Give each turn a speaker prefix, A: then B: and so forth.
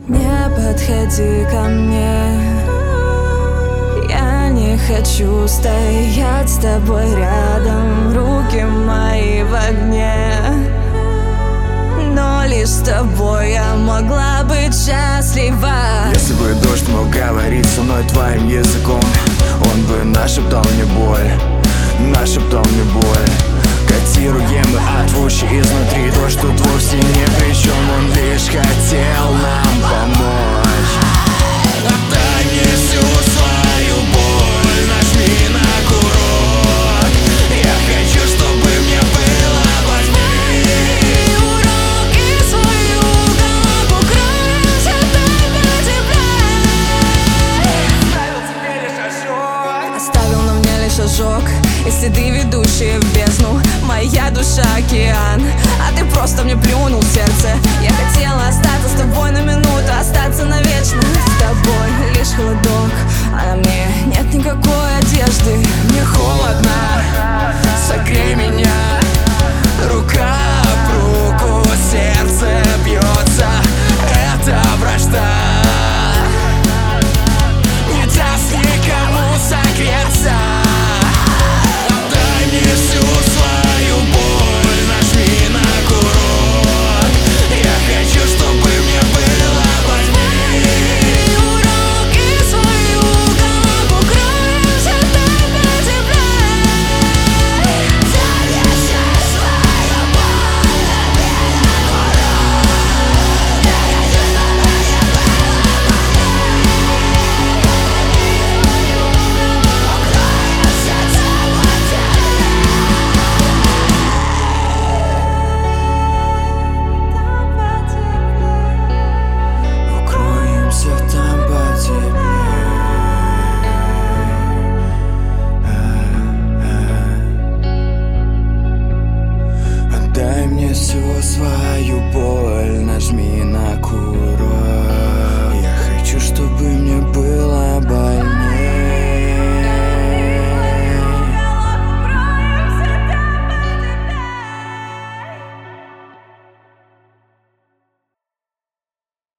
A: Не подходи ко мне, я не хочу стоять с тобой рядом. Руки мои в огне, но лишь с тобой я могла быть счастлива.
B: Если бы дождь мог говорить со мной твоим языком, он бы нашептал мне боль, нашептал мне боль. Котируемый от уши изнутри, дождь тут вовсе не при чем, он лишь хотел нам помочь. Отдай мне всю свою боль, нажми на курок. Я хочу, чтобы мне было больней.
A: Уроки свой уголок укроешь, отдай потеплее. Оставил на мне лишь ожог и следы, ведущие в бездну. Моя душа океан, а ты просто мне плюнул в сердце. Я хотела остаться с тобой на минуту, остаться навечно. С тобой лишь холодок, а на мне нет никакой одежды.
B: Мне холодно, согрей меня. Рука об руку, сердце бьется, это вражда не даст никому согреться. Отдай мне всю свою боль, нажми на курок. Я хочу, чтобы мне было больней.
A: Уроки свой уголок укроешь, отдай потеплее. Занеси свою боль, нажми на курок. Я хочу, чтобы мне
B: Укроемся там потеплее. Отдай мне всю свою боль, нажми на курок.